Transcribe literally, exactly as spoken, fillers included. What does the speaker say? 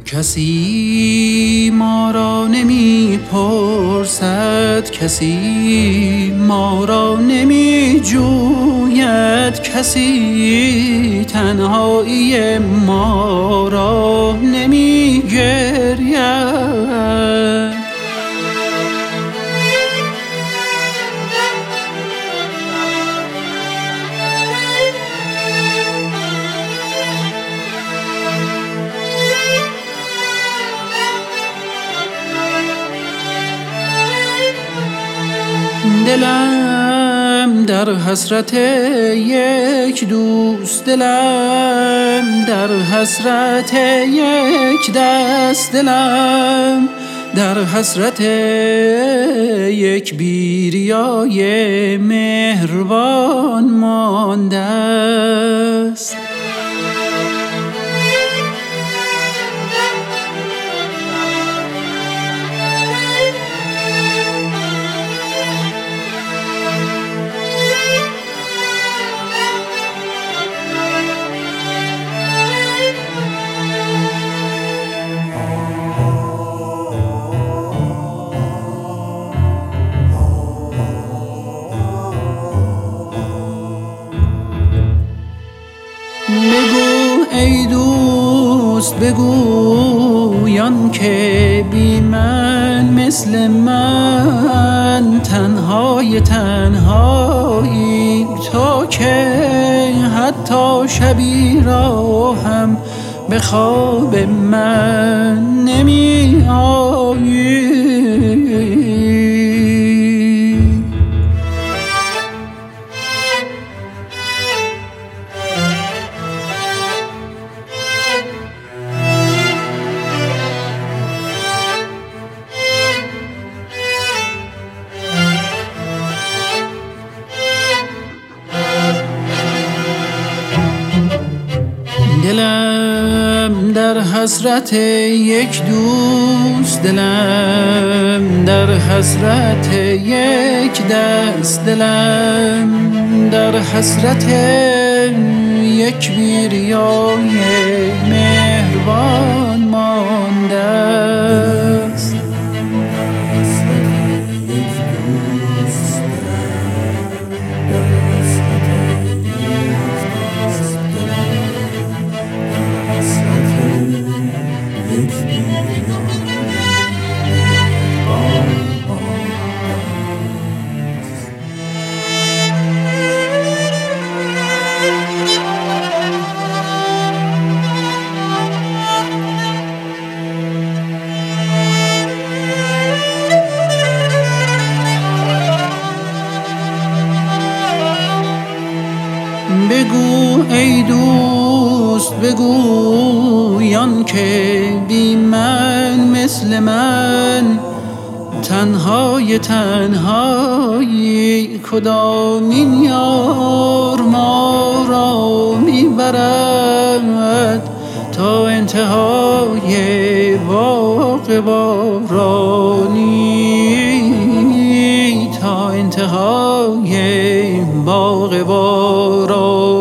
کسی ما را نمی پرسد، کسی ما را نمی جوید، کسی تنهایی ما را نمی گرید. دلم در حسرت یک دوست، دلم در حسرت یک دست، دلم در حسرت یک بیریای مهربان مانده است. بگو ای دوست، بگویان که بی من مثل من تنهای تنهایی، تو که حتی شبی را هم به خواب من نمی آیی. دلم در حسرت یک دوست، دلم در حسرت یک دست، دلم در حسرت یک بیریای مهربان مانده است. بگو ای دوست، بگویان که بی من مثل من تنهای تنهایی، کدامین یار ما را میبرد تا انتهای باغ بارانی، تا انتهای باغ بارانی.